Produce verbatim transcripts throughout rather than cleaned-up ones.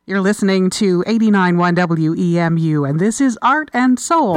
You're listening to eighty-nine point one W E M U, and this is Art and Soul.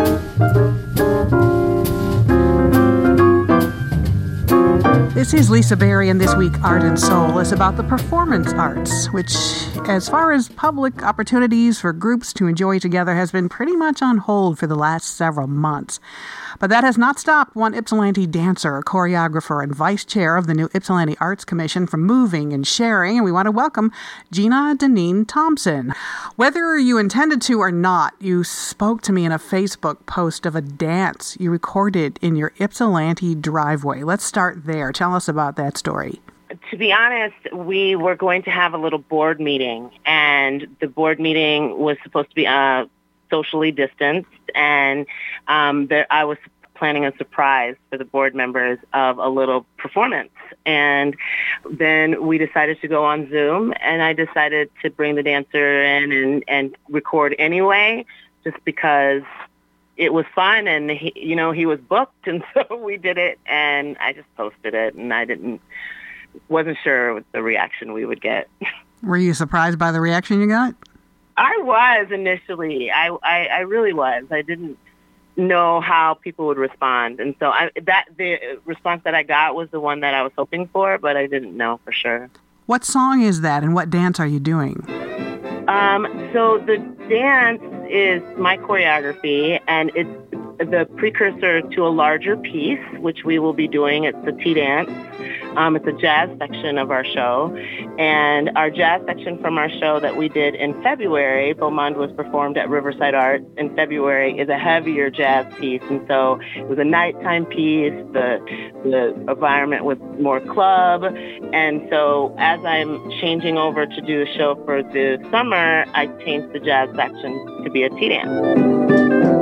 This is Lisa Berry, and this week Art and Soul is about the performance arts, which, as far as public opportunities for groups to enjoy together, has been pretty much on hold for the last several months. But that has not stopped one Ypsilanti dancer, a choreographer, and vice chair of the new Ypsilanti Arts Commission from moving and sharing, and we want to welcome Gina Deneen Thompson. Whether you intended to or not, you spoke to me in a Facebook post of a dance you recorded in your Ypsilanti driveway. Let's start there. Tell us about that story. To be honest, we were going to have a little board meeting, and the board meeting was supposed to be uh, socially distanced, and um, there, I was planning a surprise for the board members of a little performance. And then we decided to go on Zoom, and I decided to bring the dancer in and, and record anyway, just because it was fun, and he, you know, he was booked, and so we did it, and I just posted it, and I didn't, wasn't sure what the reaction we would get. Were you surprised by the reaction you got? I was initially. I, I, I really was. I didn't know how people would respond, and so I, that the response that I got was the one that I was hoping for, but I didn't know for sure. What song is that, and what dance are you doing? Um, so the dance is my choreography, and it's the precursor to a larger piece, which we will be doing. It's the T-Dance. Um, it's a jazz section of our show. And our jazz section from our show that we did in February, Beaumont was performed at Riverside Arts in February, is a heavier jazz piece. And so it was a nighttime piece. The, the environment was more club. And so as I'm changing over to do a show for the summer, I changed the jazz section to be a T-Dance.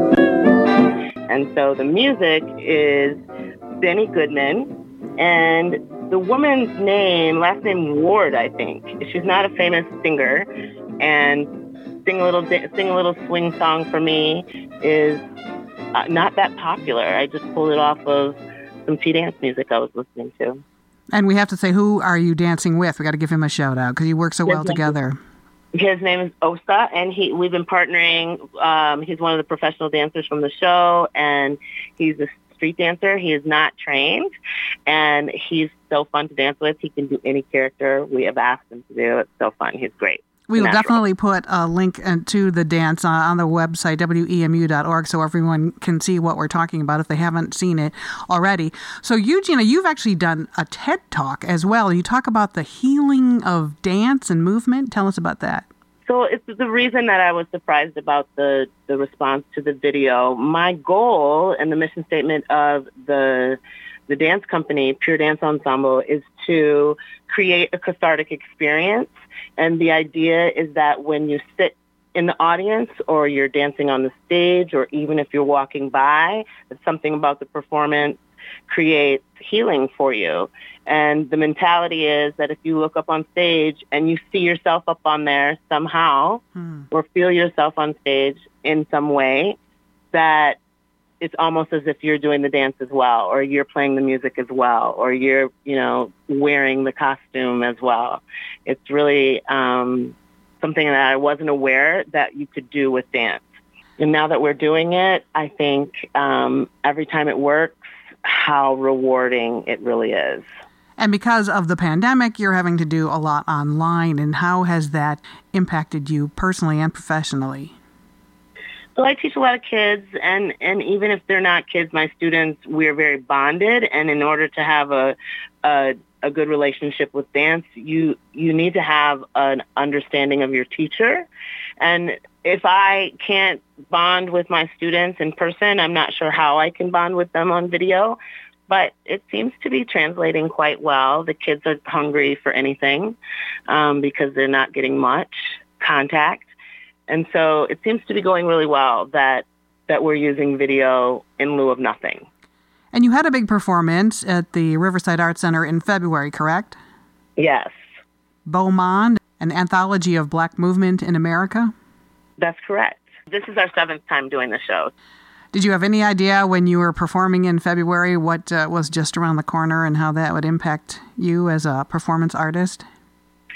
And so the music is Benny Goodman, and the woman's name, last name Ward, I think. She's not a famous singer, and sing a little sing a little swing song for me is uh, not that popular. I just pulled it off of some T-Dance music I was listening to. And we have to say, who are you dancing with? We got to give him a shout out because you work so well together. His name is Osa, and he we've been partnering. Um, he's one of the professional dancers from the show, and he's a street dancer. He is not trained, and he's so fun to dance with. He can do any character we have asked him to do. It's so fun. He's great. We will Natural. definitely put a link to the dance on the website, W E M U dot org, so everyone can see what we're talking about if they haven't seen it already. So you, Gina, you've actually done a TED Talk as well. You talk about the healing of dance and movement. Tell us about that. So it's the reason that I was surprised about the, the response to the video. My goal and the mission statement of the the dance company, Pure Dance Ensemble, is to create a cathartic experience. And the idea is that when you sit in the audience or you're dancing on the stage or even if you're walking by, that something about the performance creates healing for you. And the mentality is that if you look up on stage and you see yourself up on there somehow hmm. or feel yourself on stage in some way, that it's almost as if you're doing the dance as well, or you're playing the music as well, or you're, you know, wearing the costume as well. It's really um, something that I wasn't aware that you could do with dance. And now that we're doing it, I think um, every time it works, how rewarding it really is. And because of the pandemic, you're having to do a lot online. And how has that impacted you personally and professionally? So I teach a lot of kids, and, and even if they're not kids, my students, we're very bonded. And in order to have a, a a good relationship with dance, you you need to have an understanding of your teacher. And if I can't bond with my students in person, I'm not sure how I can bond with them on video. But it seems to be translating quite well. The kids are hungry for anything um, because they're not getting much contact. And so it seems to be going really well that that we're using video in lieu of nothing. And you had a big performance at the Riverside Arts Center in February, correct? Yes. Beaumont, an anthology of Black movement in America? That's correct. This is our seventh time doing the show. Did you have any idea when you were performing in February what uh, was just around the corner and how that would impact you as a performance artist?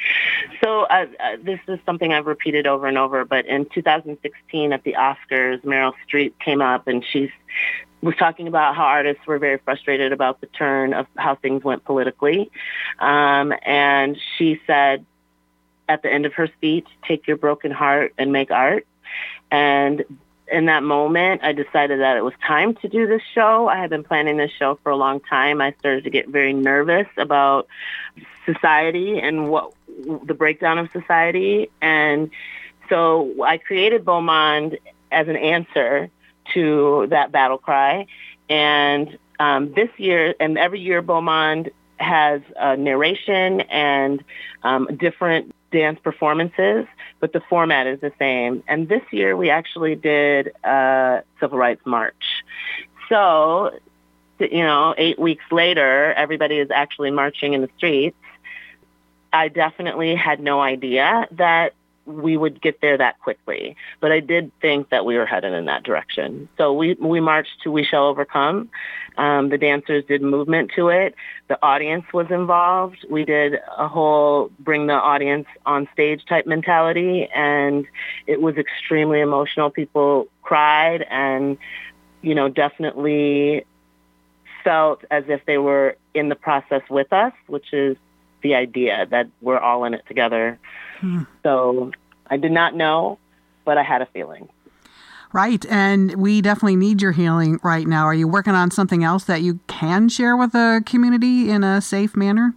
So uh, uh, this is something I've repeated over and over, but in two thousand sixteen at the Oscars, Meryl Streep came up and she was talking about how artists were very frustrated about the turn of how things went politically. Um, and she said at the end of her speech, take your broken heart and make art. And in that moment, I decided that it was time to do this show. I had been planning this show for a long time. I started to get very nervous about society and what the breakdown of society. And so I created Beaumonde as an answer to that battle cry. And um, this year, and every year, Beaumonde has a narration and um, different dance performances, but the format is the same. And this year we actually did a civil rights march. So, you know, eight weeks later, everybody is actually marching in the streets. I definitely had no idea that we would get there that quickly, but I did think that we were headed in that direction. So we, we marched to We Shall Overcome. Um, the dancers did movement to it. The audience was involved. We did a whole bring the audience on stage type mentality, and it was extremely emotional. People cried and, you know, definitely felt as if they were in the process with us, which is the idea that we're all in it together. Hmm. So I did not know, but I had a feeling. Right. And we definitely need your healing right now. Are you working on something else that you can share with the community in a safe manner?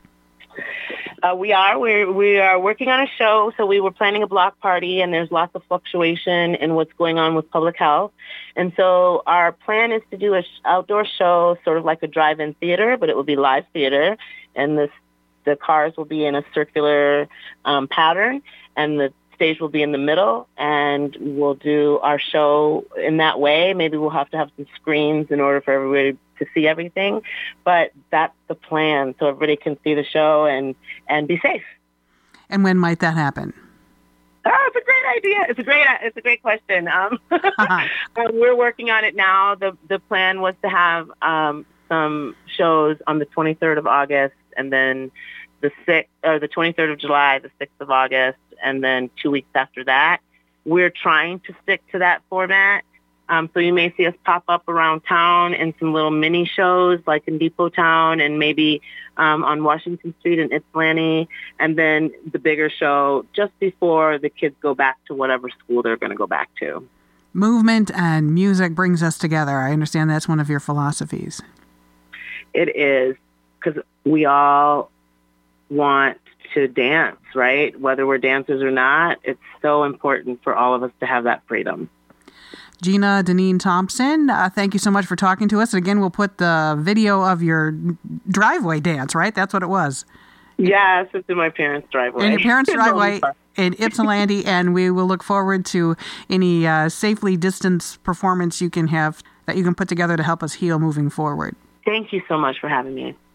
Uh, we are. We're, we are working on a show. So we were planning a block party, and there's lots of fluctuation in what's going on with public health. And so our plan is to do an outdoor show, sort of like a drive-in theater, but it will be live theater. And this the cars will be in a circular um, pattern, and the stage will be in the middle, and we'll do our show in that way. Maybe we'll have to have some screens in order for everybody to see everything, but that's the plan, so everybody can see the show and, and be safe. And when might that happen? Oh, it's a great idea. It's a great, it's a great question. Um, uh-huh. We're working on it now. The the plan was to have um, some shows on the twenty-third of August, and then the sixth, or the twenty-third of July, the sixth of August, and then two weeks after that. We're trying to stick to that format. Um, so you may see us pop up around town in some little mini shows, like in Depot Town and maybe um, on Washington Street in Ypsilanti, and then the bigger show just before the kids go back to whatever school they're going to go back to. Movement and music brings us together. I understand that's one of your philosophies. It is, because we all want to dance, right? Whether we're dancers or not, it's so important for all of us to have that freedom. Gina Deneen Thompson, uh, thank you so much for talking to us. Again, we'll put the video of your driveway dance, right? That's what it was. Yes, it's in my parents' driveway. In your parents' driveway in Ypsilanti, and we will look forward to any uh, safely distanced performance you can have, that you can put together to help us heal moving forward. Thank you so much for having me.